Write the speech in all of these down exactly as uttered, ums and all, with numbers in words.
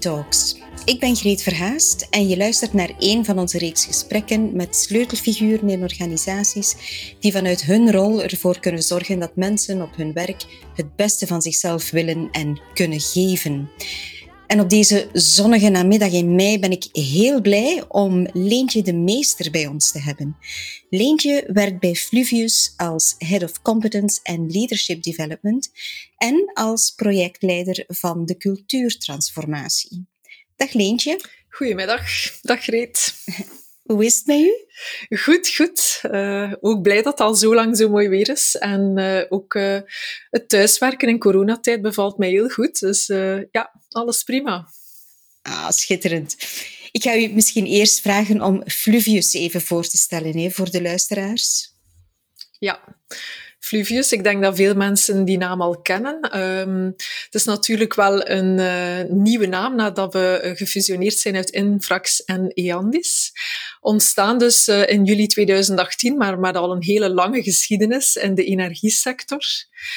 Talks. Ik ben Greet Verhaast en je luistert naar een van onze reeks gesprekken met sleutelfiguren in organisaties die vanuit hun rol ervoor kunnen zorgen dat mensen op hun werk het beste van zichzelf willen en kunnen geven. En op deze zonnige namiddag in mei ben ik heel blij om Leentje de Meester bij ons te hebben. Leentje werkt bij Fluvius als Head of Competence and Leadership Development en als projectleider van de cultuurtransformatie. Dag Leentje. Goedemiddag. Dag Greet. Hoe is het met u? Goed, goed. Uh, ook blij dat het al zo lang zo mooi weer is. En uh, ook uh, het thuiswerken in coronatijd bevalt mij heel goed. Dus uh, ja, alles prima. Ah, schitterend. Ik ga u misschien eerst vragen om Fluvius even voor te stellen, hè, voor de luisteraars. Ja. Fluvius, ik denk dat veel mensen die naam al kennen. Um, het is natuurlijk wel een uh, nieuwe naam nadat we uh, gefusioneerd zijn uit Infrax en Eandis. Ontstaan dus uh, in juli tweeduizend achttien, maar met al een hele lange geschiedenis in de energiesector.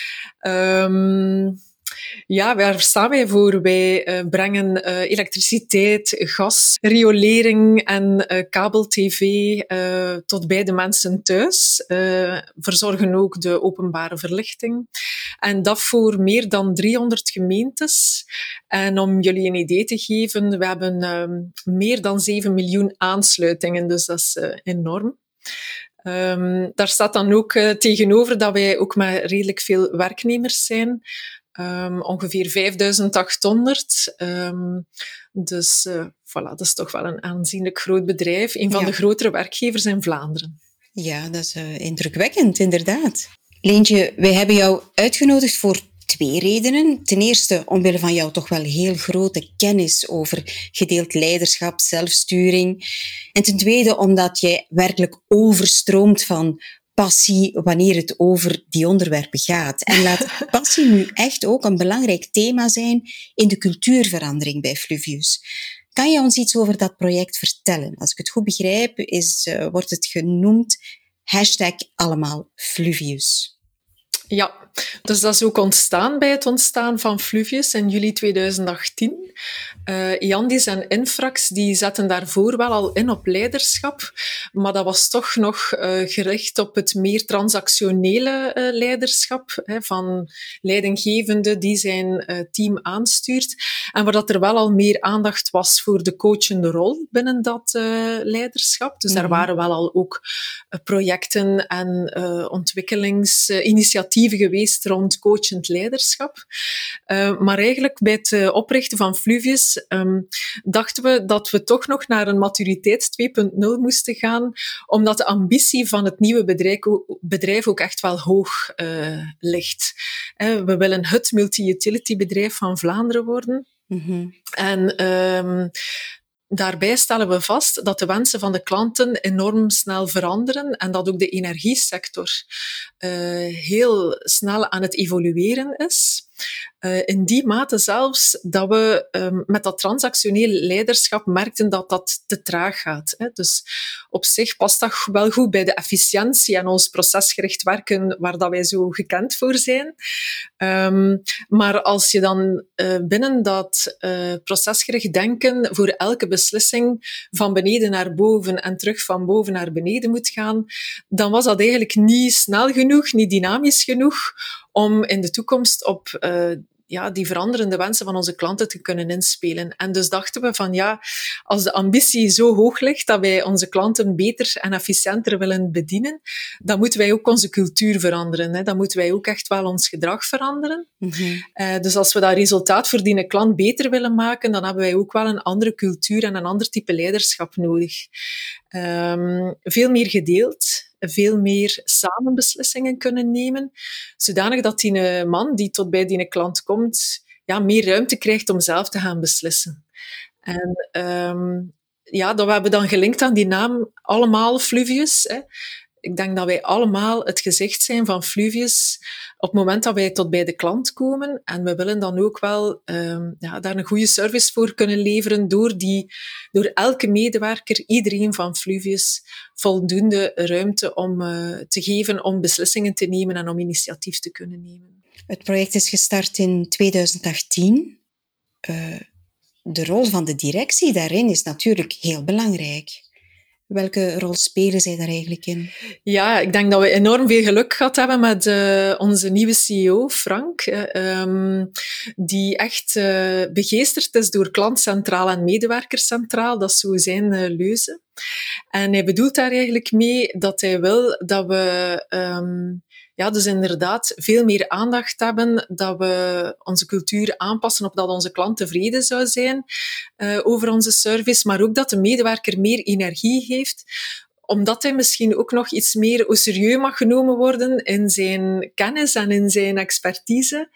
Um, Ja, waar staan wij voor? Wij uh, brengen uh, elektriciteit, gas, riolering en uh, kabel-tv uh, tot bij de mensen thuis. Uh, verzorgen ook de openbare verlichting. En dat voor meer dan driehonderd gemeentes. En om jullie een idee te geven, we hebben uh, meer dan zeven miljoen aansluitingen, dus dat is uh, enorm. Um, daar staat dan ook uh, tegenover dat wij ook met redelijk veel werknemers zijn. Um, ongeveer vijfduizend achthonderd. Um, dus uh, voilà, dat is toch wel een aanzienlijk groot bedrijf. Een van ja. de grotere werkgevers in Vlaanderen. Ja, dat is uh, indrukwekkend, inderdaad. Leentje, wij hebben jou uitgenodigd voor twee redenen. Ten eerste omwille van jouw toch wel heel grote kennis over gedeeld leiderschap, zelfsturing. En ten tweede omdat jij werkelijk overstroomt van passie wanneer het over die onderwerpen gaat. En laat passie nu echt ook een belangrijk thema zijn in de cultuurverandering bij Fluvius. Kan je ons iets over dat project vertellen? Als ik het goed begrijp, is, uh, wordt het genoemd hashtag allemaal Fluvius. Ja, dus dat is ook ontstaan bij het ontstaan van Fluvius in juli tweeduizend achttien. Uh, Eandis en Infrax die zetten daarvoor wel al in op leiderschap, maar dat was toch nog uh, gericht op het meer transactionele uh, leiderschap, hè, van leidinggevende die zijn uh, team aanstuurt. En waar dat er wel al meer aandacht was voor de coachende rol binnen dat uh, leiderschap. Dus mm-hmm. daar waren wel al ook uh, projecten en uh, ontwikkelingsinitiatieven geweest rond coachend leiderschap. Uh, maar eigenlijk bij het uh, oprichten van Fluvius um, dachten we dat we toch nog naar een maturiteit twee punt nul moesten gaan, omdat de ambitie van het nieuwe bedrijf, bedrijf ook echt wel hoog uh, ligt. Uh, we willen het multi-utility bedrijf van Vlaanderen worden. Mm-hmm. En um, daarbij stellen we vast dat de wensen van de klanten enorm snel veranderen en dat ook de energiesector uh, heel snel aan het evolueren is. Uh, in die mate zelfs dat we um, met dat transactionele leiderschap merkten dat dat te traag gaat. Hè. Dus op zich past dat wel goed bij de efficiëntie en ons procesgericht werken waar dat wij zo gekend voor zijn. Um, maar als je dan uh, binnen dat uh, procesgericht denken voor elke beslissing van beneden naar boven en terug van boven naar beneden moet gaan, dan was dat eigenlijk niet snel genoeg, niet dynamisch genoeg om in de toekomst op uh, ja, die veranderende wensen van onze klanten te kunnen inspelen. En dus dachten we van ja, als de ambitie zo hoog ligt dat wij onze klanten beter en efficiënter willen bedienen, dan moeten wij ook onze cultuur veranderen. Hè. Dan moeten wij ook echt wel ons gedrag veranderen. Mm-hmm. Uh, dus als we dat resultaat voor die klant beter willen maken, dan hebben wij ook wel een andere cultuur en een ander type leiderschap nodig. Um, veel meer gedeeld. Veel meer samen beslissingen kunnen nemen, zodanig dat die man die tot bij die klant komt, ja, meer ruimte krijgt om zelf te gaan beslissen. En um, ja, dat we hebben dan gelinkt aan die naam allemaal Fluvius. Hè. Ik denk dat wij allemaal het gezicht zijn van Fluvius op het moment dat wij tot bij de klant komen. En we willen dan ook wel um, ja, daar een goede service voor kunnen leveren door, die, door elke medewerker, iedereen van Fluvius, voldoende ruimte om uh, te geven om beslissingen te nemen en om initiatief te kunnen nemen. Het project is gestart in tweeduizend achttien. Uh, de rol van de directie daarin is natuurlijk heel belangrijk. Welke rol spelen zij daar eigenlijk in? Ja, ik denk dat we enorm veel geluk gehad hebben met uh, onze nieuwe C E O, Frank, uh, um, die echt uh, begeesterd is door klantcentraal en medewerkerscentraal. Dat is zo zijn uh, leuze. En hij bedoelt daar eigenlijk mee dat hij wil dat we um, ja, dus inderdaad veel meer aandacht hebben, dat we onze cultuur aanpassen op dat onze klant tevreden zou zijn uh, over onze service, maar ook dat de medewerker meer energie heeft, omdat hij misschien ook nog iets meer au serieus mag genomen worden in zijn kennis en in zijn expertise.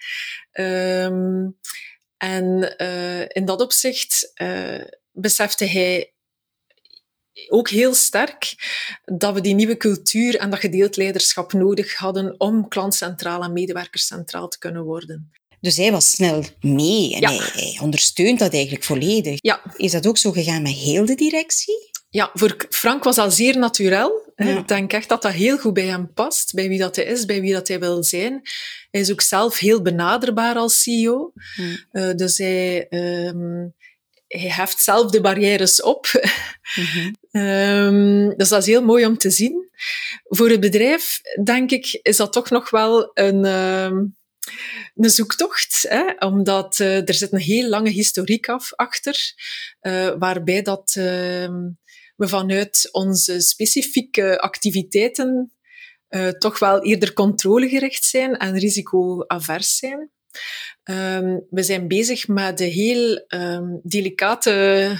Um, en uh, in dat opzicht uh, besefte hij ook heel sterk dat we die nieuwe cultuur en dat gedeeld leiderschap nodig hadden om klantcentraal en medewerkerscentraal te kunnen worden. Dus hij was snel mee en ja. hij, hij ondersteunt dat eigenlijk volledig. Ja. Is dat ook zo gegaan met heel de directie? Ja, voor Frank was dat zeer natuurlijk. Ja. Ik denk echt dat dat heel goed bij hem past, bij wie dat hij is, bij wie dat hij wil zijn. Hij is ook zelf heel benaderbaar als C E O. Hmm. Uh, dus hij... Um, Hij heft zelf de barrières op. Mm-hmm. um, dus dat is heel mooi om te zien. Voor het bedrijf, denk ik, is dat toch nog wel een, um, een zoektocht. Hè? Omdat uh, er zit een heel lange historiek af, achter, uh, waarbij dat, uh, we vanuit onze specifieke activiteiten uh, toch wel eerder controlegericht zijn en risico-avers zijn. Um, we zijn bezig met de heel um, delicate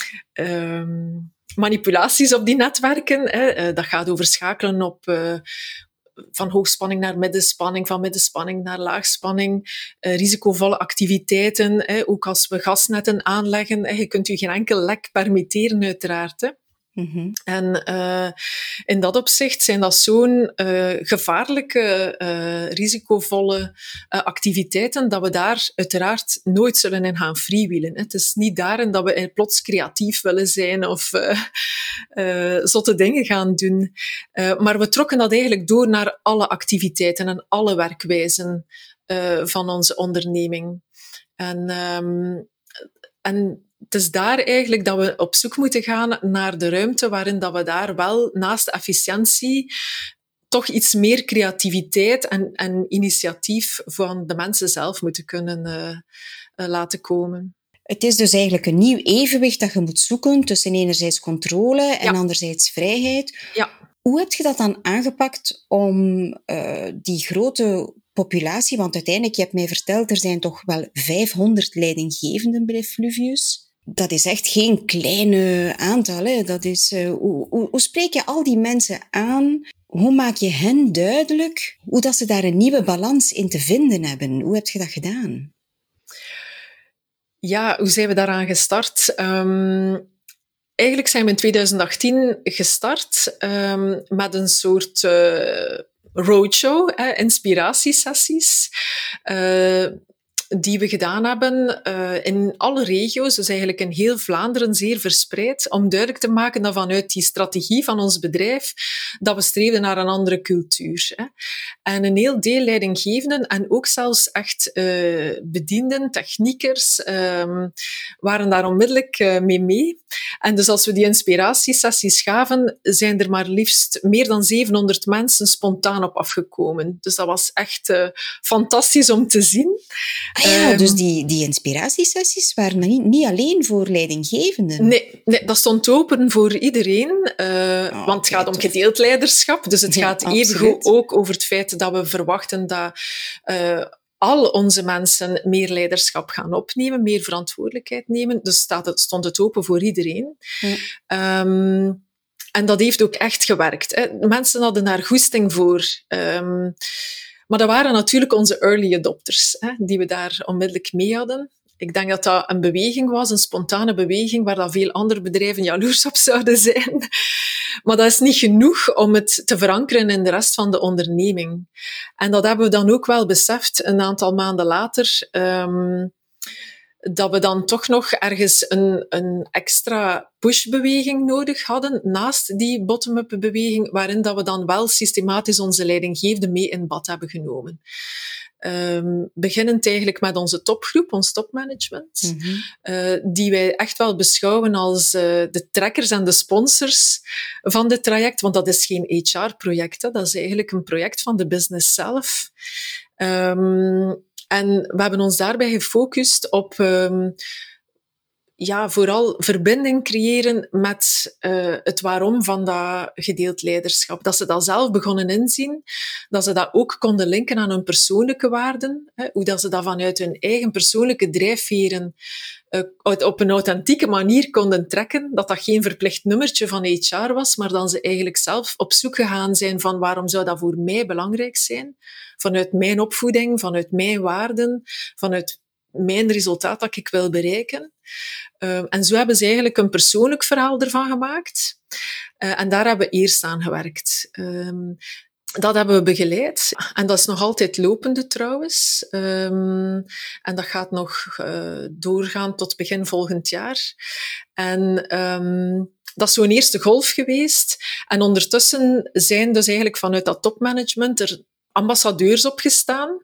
um, manipulaties op die netwerken. Hè. Uh, dat gaat over schakelen op, uh, van hoogspanning naar middenspanning, van middenspanning naar laagspanning, uh, risicovolle activiteiten. Hè. Ook als we gasnetten aanleggen, hè. Je kunt u geen enkel lek permitteren, uiteraard. Hè. Mm-hmm. En uh, in dat opzicht zijn dat zo'n uh, gevaarlijke, uh, risicovolle uh, activiteiten dat we daar uiteraard nooit zullen in gaan freewheelen. Het is niet daarin dat we plots creatief willen zijn of uh, uh, zotte dingen gaan doen. Uh, maar we trokken dat eigenlijk door naar alle activiteiten en alle werkwijzen uh, van onze onderneming. En, um, en het is daar eigenlijk dat we op zoek moeten gaan naar de ruimte waarin dat we daar wel naast efficiëntie toch iets meer creativiteit en, en initiatief van de mensen zelf moeten kunnen uh, uh, laten komen. Het is dus eigenlijk een nieuw evenwicht dat je moet zoeken tussen enerzijds controle en ja. anderzijds vrijheid. Ja. Hoe heb je dat dan aangepakt om uh, die grote populatie, want uiteindelijk, je hebt mij verteld, er zijn toch wel vijfhonderd leidinggevenden bij Fluvius. Dat is echt geen kleine aantal. Hè. Dat is, uh, hoe, hoe, hoe spreek je al die mensen aan? Hoe maak je hen duidelijk hoe dat ze daar een nieuwe balans in te vinden hebben? Hoe heb je dat gedaan? Ja, hoe zijn we daaraan gestart? Um, eigenlijk zijn we in twintig achttien gestart um, met een soort uh, roadshow, eh, inspiratiesessies. Uh, die we gedaan hebben uh, in alle regio's, dus eigenlijk in heel Vlaanderen zeer verspreid, om duidelijk te maken dat vanuit die strategie van ons bedrijf, dat we streven naar een andere cultuur. Hè. En een heel deel leidinggevenden en ook zelfs echt uh, bedienden, techniekers, um, waren daar onmiddellijk uh, mee mee. En dus als we die inspiratiesessies gaven, zijn er maar liefst meer dan zevenhonderd mensen spontaan op afgekomen. Dus dat was echt uh, fantastisch om te zien. Ah ja, um, dus die, die inspiratiesessies waren niet, niet alleen voor leidinggevenden? Nee, nee, dat stond open voor iedereen. Uh, oh, want het gaat om gedeeld leiderschap. Dus het ja, gaat evengoed ook over het feit dat we verwachten dat uh, al onze mensen meer leiderschap gaan opnemen, meer verantwoordelijkheid nemen. Dus staat het, stond het open voor iedereen. Ja. Um, en dat heeft ook echt gewerkt. Hè. Mensen hadden daar goesting voor. Um, Maar dat waren natuurlijk onze early adopters, hè, die we daar onmiddellijk mee hadden. Ik denk dat dat een beweging was, een spontane beweging, waar dat veel andere bedrijven jaloers op zouden zijn. Maar dat is niet genoeg om het te verankeren in de rest van de onderneming. En dat hebben we dan ook wel beseft, een aantal maanden later, um, dat we dan toch nog ergens een, een extra pushbeweging nodig hadden, naast die bottom-up beweging, waarin dat we dan wel systematisch onze leidinggevenden mee in bad hebben genomen. Um, beginnend eigenlijk met onze topgroep, ons topmanagement, Mm-hmm. uh, die wij echt wel beschouwen als uh, de trekkers en de sponsors van dit traject, want dat is geen H R-project, hè. Dat is eigenlijk een project van de business zelf. Um, en we hebben ons daarbij gefocust op um, ja, vooral verbinding creëren met uh, het waarom van dat gedeeld leiderschap. Dat ze dat zelf begonnen inzien, dat ze dat ook konden linken aan hun persoonlijke waarden, hè, hoe dat ze dat vanuit hun eigen persoonlijke drijfveren uh, op een authentieke manier konden trekken, dat dat geen verplicht nummertje van H R was, maar dan ze eigenlijk zelf op zoek gegaan zijn van waarom zou dat voor mij belangrijk zijn, vanuit mijn opvoeding, vanuit mijn waarden, vanuit mijn resultaat dat ik wil bereiken. Uh, en zo hebben ze eigenlijk een persoonlijk verhaal ervan gemaakt. Uh, en daar hebben we eerst aan gewerkt. Um, dat hebben we begeleid. En dat is nog altijd lopende trouwens. Um, en dat gaat nog uh, doorgaan tot begin volgend jaar. En um, dat is zo'n eerste golf geweest. En ondertussen zijn dus eigenlijk vanuit dat topmanagement er ambassadeurs opgestaan,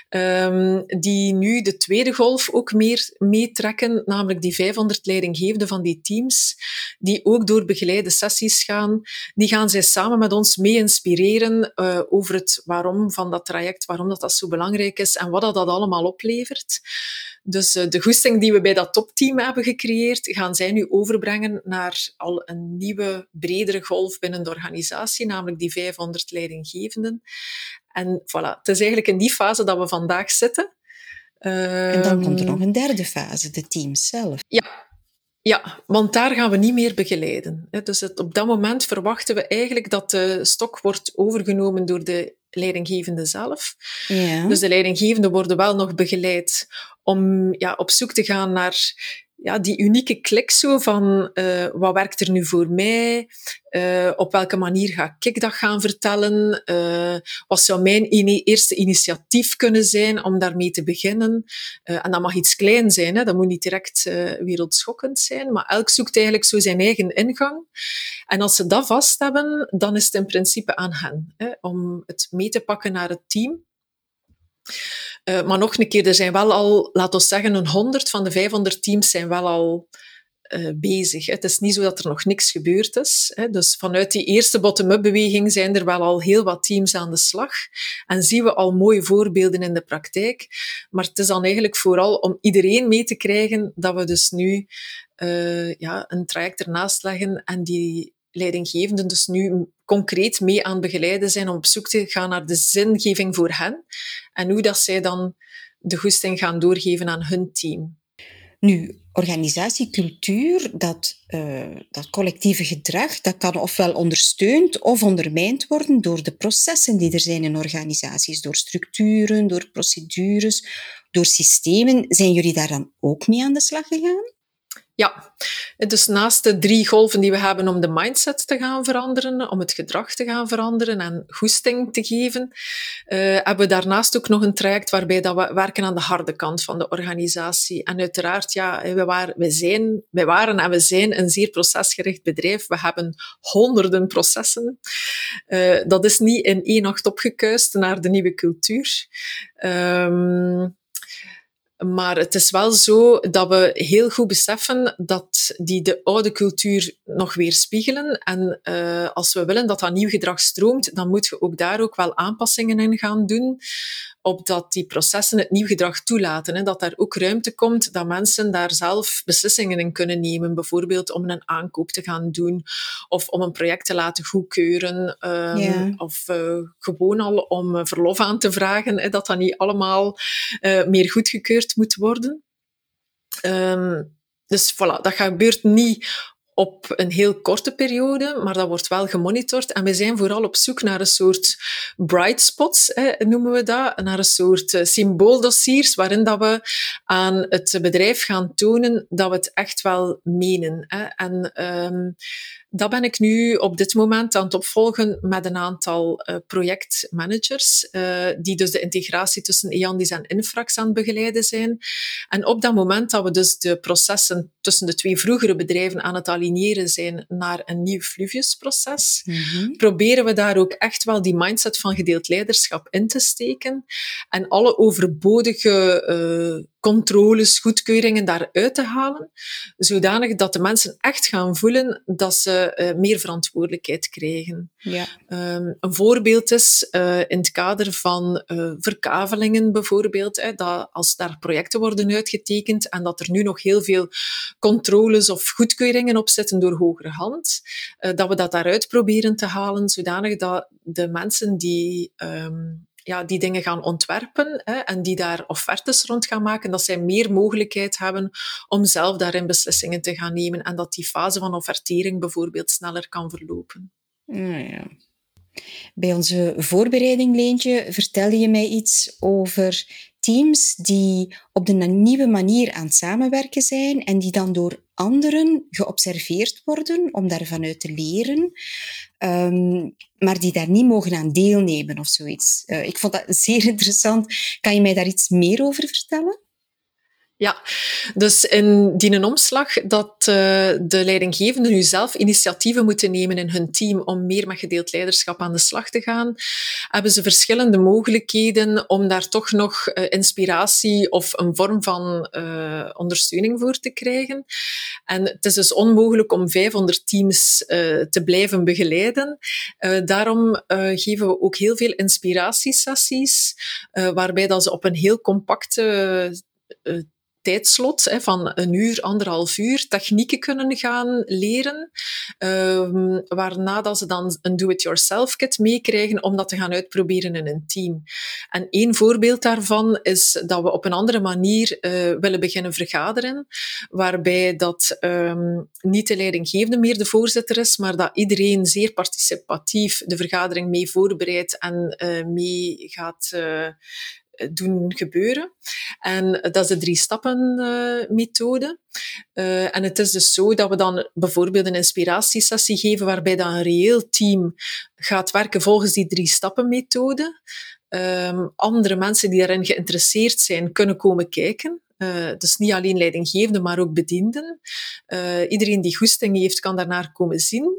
um, die nu de tweede golf ook meer meetrekken, namelijk die vijfhonderd leidinggevenden van die teams, die ook door begeleide sessies gaan. Die gaan zij samen met ons mee inspireren uh, over het waarom van dat traject, waarom dat, dat zo belangrijk is en wat dat, dat allemaal oplevert. Dus uh, de goesting die we bij dat topteam hebben gecreëerd, gaan zij nu overbrengen naar al een nieuwe, bredere golf binnen de organisatie, namelijk die vijfhonderd leidinggevenden. En voilà, het is eigenlijk in die fase dat we vandaag zitten. Uh, en dan komt er nog een derde fase, de teams zelf. Ja, ja, want daar gaan we niet meer begeleiden. Dus het, op dat moment verwachten we eigenlijk dat de stok wordt overgenomen door de leidinggevende zelf. Ja. Dus de leidinggevenden worden wel nog begeleid om ja, op zoek te gaan naar ja, die unieke klik zo van uh, wat werkt er nu voor mij? Uh, op welke manier ga ik dat gaan vertellen? Uh, wat zou mijn in- eerste initiatief kunnen zijn om daarmee te beginnen? Uh, en dat mag iets klein zijn, hè? Dat moet niet direct uh, wereldschokkend zijn, maar elk zoekt eigenlijk zo zijn eigen ingang. En als ze dat vast hebben, dan is het in principe aan hen, hè, om het mee te pakken naar het team. Uh, maar nog een keer, er zijn wel al, laten we zeggen, een honderd van de vijfhonderd teams zijn wel al uh, bezig. Hè. Het is niet zo dat er nog niks gebeurd is. Hè. Dus vanuit die eerste bottom-up beweging zijn er wel al heel wat teams aan de slag. En zien we al mooie voorbeelden in de praktijk. Maar het is dan eigenlijk vooral om iedereen mee te krijgen dat we dus nu uh, ja, een traject ernaast leggen en die leidinggevenden dus nu concreet mee aan het begeleiden zijn om op zoek te gaan naar de zingeving voor hen en hoe dat zij dan de goesting gaan doorgeven aan hun team. Nu, organisatiecultuur, dat, uh, dat collectieve gedrag, dat kan ofwel ondersteund of ondermijnd worden door de processen die er zijn in organisaties, door structuren, door procedures, door systemen. Zijn jullie daar dan ook mee aan de slag gegaan? Ja, dus naast de drie golven die we hebben om de mindset te gaan veranderen, om het gedrag te gaan veranderen en goesting te geven, uh, hebben we daarnaast ook nog een traject waarbij dat we werken aan de harde kant van de organisatie. En uiteraard, ja, we waren, we zijn, wij waren en we zijn een zeer procesgericht bedrijf. We hebben honderden processen. Uh, dat is niet in één nacht opgekuist naar de nieuwe cultuur. Um, Maar het is wel zo dat we heel goed beseffen dat die de oude cultuur nog weerspiegelen. En uh, als we willen dat dat nieuw gedrag stroomt, dan moeten we ook daar ook wel aanpassingen in gaan doen, opdat die processen het nieuw gedrag toelaten. Hè, dat daar ook ruimte komt, dat mensen daar zelf beslissingen in kunnen nemen. Bijvoorbeeld om een aankoop te gaan doen, of om een project te laten goedkeuren, um, yeah. of uh, gewoon al om verlof aan te vragen, hè, dat dat niet allemaal uh, meer goedgekeurd moet worden. Um, dus voilà, dat gebeurt niet op een heel korte periode, maar dat wordt wel gemonitord. En we zijn vooral op zoek naar een soort bright spots, hè, noemen we dat, naar een soort uh, symbooldossiers, waarin dat we aan het bedrijf gaan tonen dat we het echt wel menen. Hè. En um, dat ben ik nu op dit moment aan het opvolgen met een aantal uh, projectmanagers, uh, die dus de integratie tussen Eandis en Infrax aan het begeleiden zijn. En op dat moment dat we dus de processen tussen de twee vroegere bedrijven aan het aligneren zijn naar een nieuw Fluvius-proces, Mhm. proberen we daar ook echt wel die mindset van gedeeld leiderschap in te steken en alle overbodige uh, controles, goedkeuringen daaruit te halen, zodanig dat de mensen echt gaan voelen dat ze uh, meer verantwoordelijkheid krijgen. Ja. Um, een voorbeeld is uh, in het kader van uh, verkavelingen bijvoorbeeld, hè, dat als daar projecten worden uitgetekend en dat er nu nog heel veel controles of goedkeuringen op zitten door hogere hand, uh, dat we dat daaruit proberen te halen, zodanig dat de mensen die um, ja, die dingen gaan ontwerpen hè, en die daar offertes rond gaan maken, dat zij meer mogelijkheid hebben om zelf daarin beslissingen te gaan nemen en dat die fase van offertering bijvoorbeeld sneller kan verlopen. Nou ja. Bij onze voorbereiding, Leentje, vertelde je mij iets over teams die op de nieuwe manier aan het samenwerken zijn en die dan door anderen geobserveerd worden om daarvan uit te leren, um, maar die daar niet mogen aan deelnemen of zoiets. Uh, ik vond dat zeer interessant. Kan je mij daar iets meer over vertellen? Ja, dus in die een omslag dat uh, de leidinggevenden nu zelf initiatieven moeten nemen in hun team om meer met gedeeld leiderschap aan de slag te gaan, hebben ze verschillende mogelijkheden om daar toch nog uh, inspiratie of een vorm van uh, ondersteuning voor te krijgen. En het is dus onmogelijk om vijfhonderd teams uh, te blijven begeleiden. Uh, daarom uh, geven we ook heel veel inspiratiesessies, uh, waarbij dat ze op een heel compacte uh, tijdslot hè, van een uur, anderhalf uur, technieken kunnen gaan leren, um, waarna dat ze dan een do-it-yourself kit meekrijgen om dat te gaan uitproberen in een team. En één voorbeeld daarvan is dat we op een andere manier uh, willen beginnen vergaderen, waarbij dat um, niet de leidinggevende meer de voorzitter is, maar dat iedereen zeer participatief de vergadering mee voorbereidt en uh, mee gaat uh, doen gebeuren. En dat is de drie-stappen-methode. Uh, uh, en het is dus zo dat we dan bijvoorbeeld een inspiratiesessie geven waarbij dan een reëel team gaat werken volgens die drie-stappen-methode. Um, andere mensen die daarin geïnteresseerd zijn, kunnen komen kijken. Uh, dus niet alleen leidinggevenden, maar ook bedienden. Uh, iedereen die goesting heeft, kan daarnaar komen zien.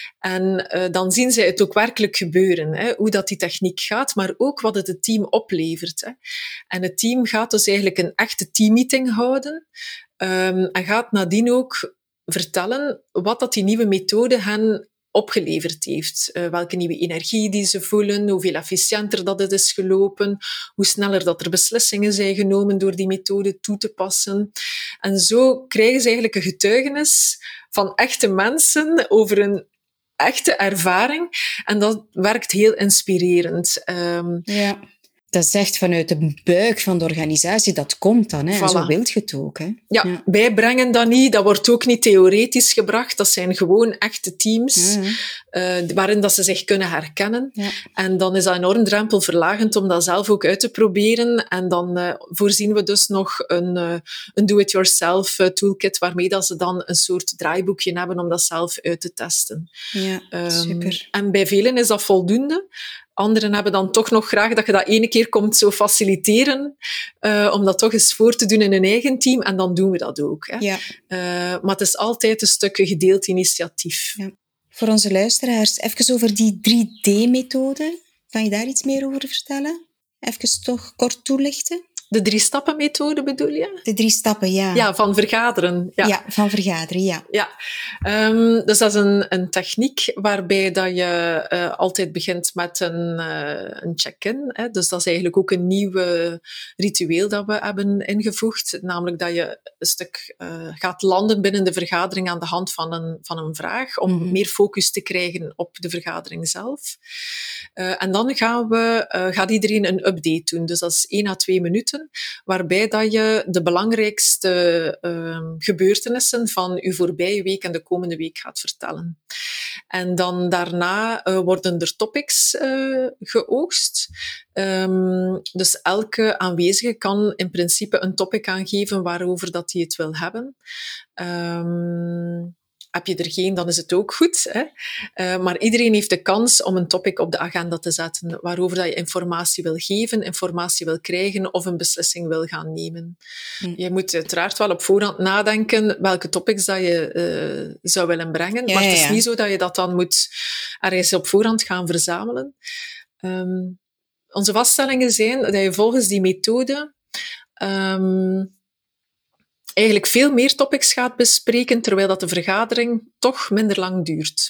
En uh, dan zien zij het ook werkelijk gebeuren, hè, hoe dat die techniek gaat, maar ook wat het het team oplevert. Hè. En het team gaat dus eigenlijk een echte teammeeting houden um, en gaat nadien ook vertellen wat dat die nieuwe methode hen opgeleverd heeft. Uh, welke nieuwe energie die ze voelen, hoeveel efficiënter dat het is gelopen, hoe sneller dat er beslissingen zijn genomen door die methode toe te passen. En zo krijgen ze eigenlijk een getuigenis van echte mensen over een echte ervaring. En dat werkt heel inspirerend. Um, ja. Dat is echt vanuit de buik van de organisatie, dat komt dan. Hè? Voilà. En zo wilt je het ook. Hè? Ja, ja, wij brengen dat niet. Dat wordt ook niet theoretisch gebracht. Dat zijn gewoon echte teams ja, ja. Uh, waarin dat ze zich kunnen herkennen. Ja. En dan is dat enorm drempelverlagend om dat zelf ook uit te proberen. En dan uh, voorzien we dus nog een, uh, een do-it-yourself uh, toolkit waarmee dat ze dan een soort draaiboekje hebben om dat zelf uit te testen. Ja, um, super. En bij velen is dat voldoende. Anderen hebben dan toch nog graag dat je dat ene keer komt zo faciliteren, uh, om dat toch eens voor te doen in een eigen team. En dan doen we dat ook. Hè. Ja. Uh, maar het is altijd een stuk gedeeld initiatief. Ja. Voor onze luisteraars, even over die drie D-methode. Kan je daar iets meer over vertellen? Even toch kort toelichten? De drie-stappen-methode bedoel je? De drie stappen, ja. Ja, van vergaderen. Ja, ja van vergaderen, ja. ja. Um, dus dat is een, een techniek waarbij dat je uh, altijd begint met een, uh, een check-in. Hè. Dus dat is eigenlijk ook een nieuw ritueel dat we hebben ingevoegd. Namelijk dat je een stuk uh, gaat landen binnen de vergadering aan de hand van een, van een vraag, om mm-hmm. meer focus te krijgen op de vergadering zelf. Uh, en dan gaan we, uh, gaat iedereen een update doen. Dus dat is één à twee minuten. Waarbij dat je de belangrijkste uh, gebeurtenissen van uw voorbije week en de komende week gaat vertellen. En dan daarna uh, worden er topics uh, geoogst. Um, dus elke aanwezige kan in principe een topic aangeven waarover dat hij het wil hebben. Um, heb je er geen, dan is het ook goed. Hè? Uh, maar iedereen heeft de kans om een topic op de agenda te zetten waarover dat je informatie wil geven, informatie wil krijgen of een beslissing wil gaan nemen. Hm. Je moet uiteraard wel op voorhand nadenken welke topics dat je uh, zou willen brengen. Ja, maar het is ja. niet zo dat je dat dan moet ergens op voorhand gaan verzamelen. Um, onze vaststellingen zijn dat je volgens die methode um, eigenlijk veel meer topics gaat bespreken, terwijl dat de vergadering toch minder lang duurt.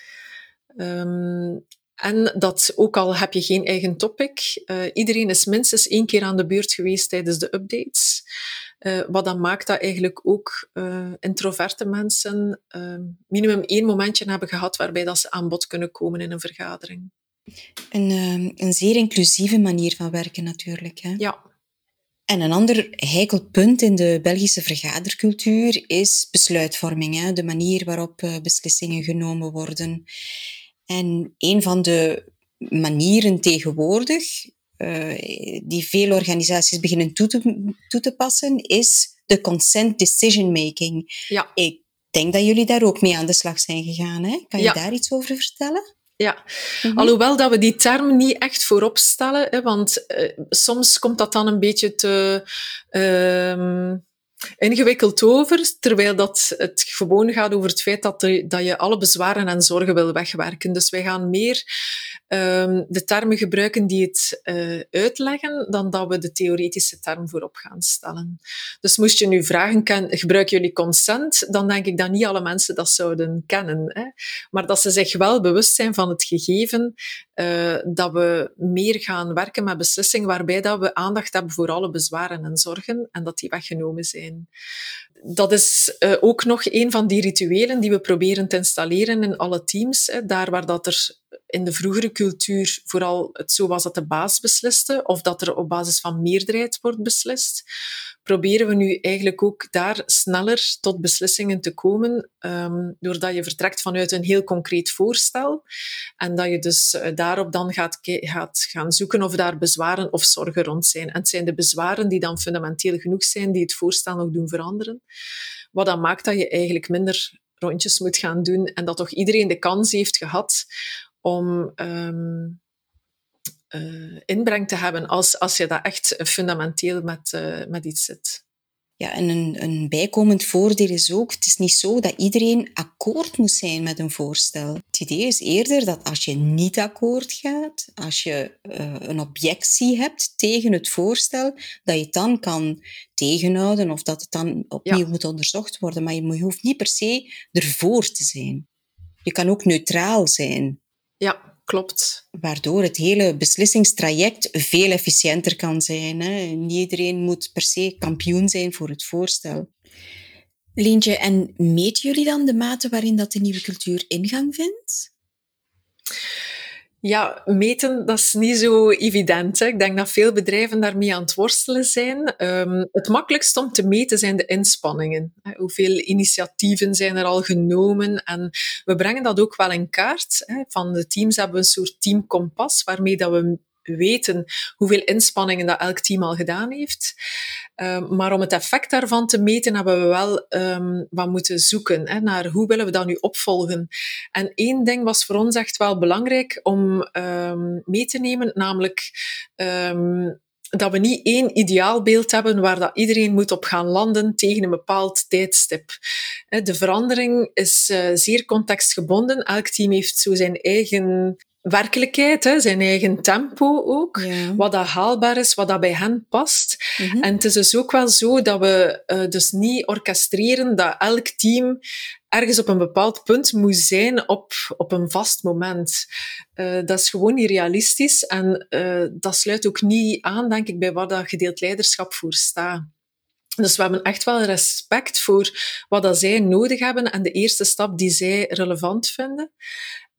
Um, en dat, ook al heb je geen eigen topic, uh, iedereen is minstens één keer aan de beurt geweest tijdens de updates. Uh, wat dan maakt dat eigenlijk ook uh, introverte mensen uh, minimum één momentje hebben gehad waarbij dat ze aan bod kunnen komen in een vergadering. Een, uh, een zeer inclusieve manier van werken natuurlijk. Hè? Ja. En een ander heikel punt in de Belgische vergadercultuur is besluitvorming. Hè? De manier waarop uh, beslissingen genomen worden. En een van de manieren tegenwoordig uh, die veel organisaties beginnen toe te, toe te passen, is de consent decision making. Ja. Ik denk dat jullie daar ook mee aan de slag zijn gegaan. Hè? Kan je ja. daar iets over vertellen? Ja, mm-hmm. Alhoewel dat we die term niet echt voorop stellen, hè, want uh, soms komt dat dan een beetje te uh, ingewikkeld over, terwijl dat het gewoon gaat over het feit dat, de, dat je alle bezwaren en zorgen wil wegwerken. Dus wij gaan meer uh, de termen gebruiken die het uh, uitleggen, dan dat we de theoretische term voorop gaan stellen. Dus moest je nu vragen, ken, gebruiken jullie consent? Dan denk ik dat niet alle mensen dat zouden kennen. Hè? Maar dat ze zich wel bewust zijn van het gegeven uh, dat we meer gaan werken met beslissingen waarbij dat we aandacht hebben voor alle bezwaren en zorgen en dat die weggenomen zijn. Dat is uh, ook nog een van die rituelen die we proberen te installeren in alle teams. Hè, daar waar dat er in de vroegere cultuur vooral het zo was dat de baas besliste, of dat er op basis van meerderheid wordt beslist, proberen we nu eigenlijk ook daar sneller tot beslissingen te komen, um, doordat je vertrekt vanuit een heel concreet voorstel en dat je dus uh, daarop dan gaat, gaat gaan zoeken of daar bezwaren of zorgen rond zijn. En het zijn de bezwaren die dan fundamenteel genoeg zijn, die het voorstel nog doen veranderen. Wat dan maakt dat je eigenlijk minder rondjes moet gaan doen en dat toch iedereen de kans heeft gehad om um, uh, inbreng te hebben als, als je dat echt fundamenteel met, uh, met iets zit. Ja, en een, een bijkomend voordeel is ook, het is niet zo dat iedereen akkoord moet zijn met een voorstel. Het idee is eerder dat als je niet akkoord gaat, als je uh, een objectie hebt tegen het voorstel, dat je het dan kan tegenhouden of dat het dan opnieuw ja. moet onderzocht worden. Maar je hoeft niet per se ervoor te zijn. Je kan ook neutraal zijn. Ja, klopt. Waardoor het hele beslissingstraject veel efficiënter kan zijn. Hè. Niet iedereen moet per se kampioen zijn voor het voorstel. Lientje, en meten jullie dan de mate waarin dat de nieuwe cultuur ingang vindt? Ja, meten, dat is niet zo evident. Hè. Ik denk dat veel bedrijven daarmee aan het worstelen zijn. Um, het makkelijkst om te meten zijn de inspanningen. Hè. Hoeveel initiatieven zijn er al genomen? En we brengen dat ook wel in kaart. Hè. Van de teams hebben we een soort teamkompas, waarmee dat we weten hoeveel inspanningen dat elk team al gedaan heeft. Um, maar om het effect daarvan te meten, hebben we wel um, wat moeten zoeken hè, naar hoe willen we dat nu opvolgen. En één ding was voor ons echt wel belangrijk om um, mee te nemen, namelijk um, dat we niet één ideaalbeeld hebben waar dat iedereen moet op gaan landen tegen een bepaald tijdstip. De verandering is uh, zeer contextgebonden. Elk team heeft zo zijn eigen werkelijkheid, hè, zijn eigen tempo ook, ja. Wat dat haalbaar is, wat dat bij hen past. Mm-hmm. En het is dus ook wel zo dat we uh, dus niet orchestreren dat elk team ergens op een bepaald punt moet zijn op, op een vast moment. Uh, dat is gewoon niet realistisch en uh, dat sluit ook niet aan, denk ik, bij waar dat gedeeld leiderschap voor staat. Dus we hebben echt wel respect voor wat dat zij nodig hebben en de eerste stap die zij relevant vinden.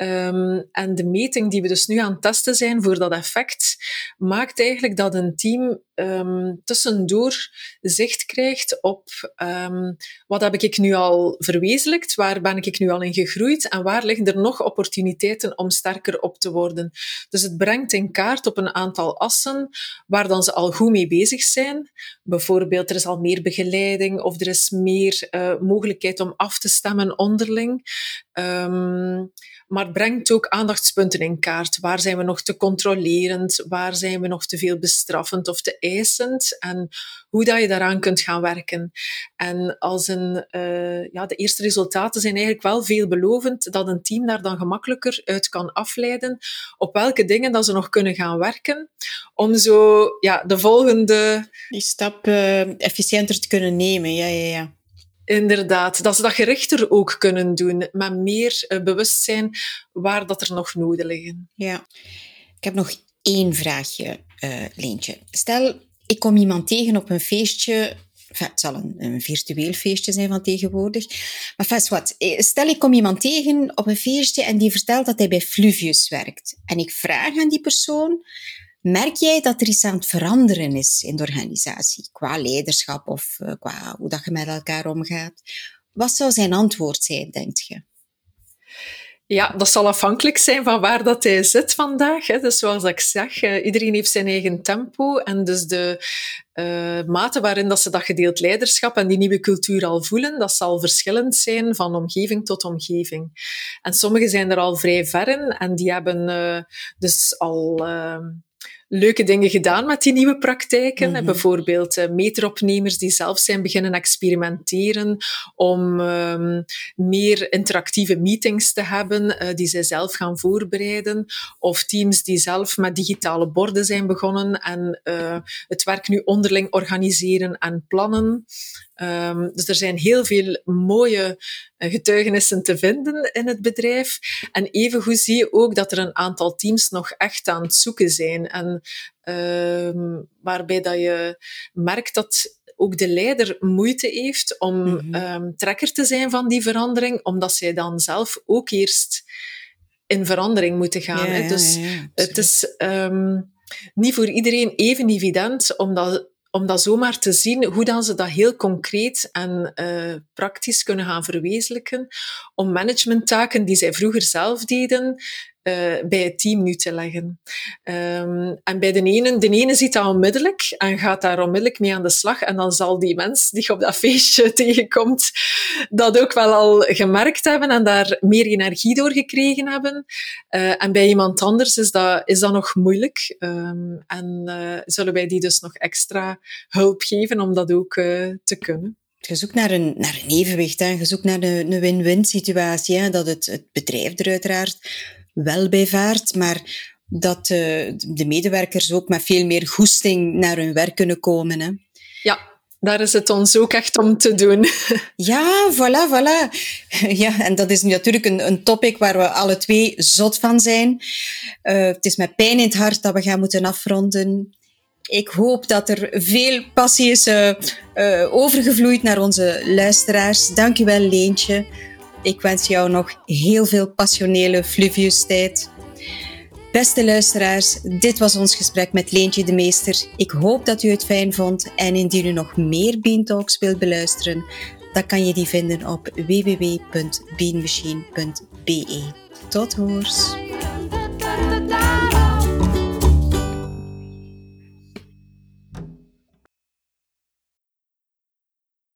Um, en de meting die we dus nu aan het testen zijn voor dat effect, maakt eigenlijk dat een team um, tussendoor zicht krijgt op um, wat heb ik nu al verwezenlijkt, waar ben ik nu al in gegroeid en waar liggen er nog opportuniteiten om sterker op te worden. Dus het brengt in kaart op een aantal assen waar dan ze al goed mee bezig zijn. Bijvoorbeeld, er is al meer begeleiding of er is meer uh, mogelijkheid om af te stemmen onderling. Um, maar het brengt ook aandachtspunten in kaart. Waar zijn we nog te controlerend? Waar zijn we nog te veel bestraffend of te eisend? En hoe dat je daaraan kunt gaan werken. En als een, uh, ja, de eerste resultaten zijn eigenlijk wel veelbelovend, dat een team daar dan gemakkelijker uit kan afleiden op welke dingen dat ze nog kunnen gaan werken, om zo ja, de volgende... Die stap uh, efficiënter te kunnen nemen, ja, ja, ja. Inderdaad, dat ze dat gerichter ook kunnen doen, met meer uh, bewustzijn waar dat er nog noden liggen. Ja. Ik heb nog één vraagje, uh, Leentje. Stel, ik kom iemand tegen op een feestje. Enfin, het zal een, een virtueel feestje zijn van tegenwoordig. Maar vast wat. Stel, ik kom iemand tegen op een feestje en die vertelt dat hij bij Fluvius werkt. En ik vraag aan die persoon, merk jij dat er iets aan het veranderen is in de organisatie? Qua leiderschap of uh, qua hoe dat je met elkaar omgaat? Wat zou zijn antwoord zijn, denk je? Ja, dat zal afhankelijk zijn van waar dat hij zit vandaag. Hè. Dus zoals ik zeg, uh, iedereen heeft zijn eigen tempo. En dus de uh, mate waarin dat ze dat gedeeld leiderschap en die nieuwe cultuur al voelen, dat zal verschillend zijn van omgeving tot omgeving. En sommigen zijn er al vrij ver in en die hebben uh, dus al... Uh, leuke dingen gedaan met die nieuwe praktijken. Mm-hmm. Bijvoorbeeld uh, meteropnemers die zelf zijn beginnen experimenteren om um, meer interactieve meetings te hebben, uh, die zij zelf gaan voorbereiden. Of teams die zelf met digitale borden zijn begonnen en uh, het werk nu onderling organiseren en plannen. Um, dus er zijn heel veel mooie getuigenissen te vinden in het bedrijf. En evengoed zie je ook dat er een aantal teams nog echt aan het zoeken zijn. En um, waarbij dat je merkt dat ook de leider moeite heeft om mm-hmm. um, trekker te zijn van die verandering, omdat zij dan zelf ook eerst in verandering moeten gaan. Ja, hè. Dus ja, ja, het is um, niet voor iedereen even evident om dat om dat zomaar te zien, hoe dan ze dat heel concreet en uh, praktisch kunnen gaan verwezenlijken, om managementtaken die zij vroeger zelf deden, uh, bij het team nu te leggen. Um, en bij de ene, de ene ziet dat onmiddellijk en gaat daar onmiddellijk mee aan de slag. En dan zal die mens die op dat feestje tegenkomt, dat ook wel al gemerkt hebben en daar meer energie door gekregen hebben. Uh, en bij iemand anders is dat, is dat nog moeilijk. Um, en uh, zullen wij die dus nog extra hulp geven om dat ook uh, te kunnen. Je zoekt naar een, naar een evenwicht, hè. Je zoekt naar een, een win-win situatie, hè. Dat het, het bedrijf er uiteraard wel bij vaart, maar dat uh, de medewerkers ook met veel meer goesting naar hun werk kunnen komen. Hè. Ja, daar is het ons ook echt om te doen. Ja, voilà, voilà. Ja, en dat is natuurlijk een, een topic waar we alle twee zot van zijn. Uh, het is met pijn in het hart dat we gaan moeten afronden. Ik hoop dat er veel passie is uh, uh, overgevloeid naar onze luisteraars. Dank je wel, Leentje. Ik wens jou nog heel veel passionele Fluvius-tijd. Beste luisteraars, dit was ons gesprek met Leentje de Meester. Ik hoop dat u het fijn vond en indien u nog meer Bean Talks wilt beluisteren, dan kan je die vinden op w w w punt beanmachine punt b e. Tot hoors!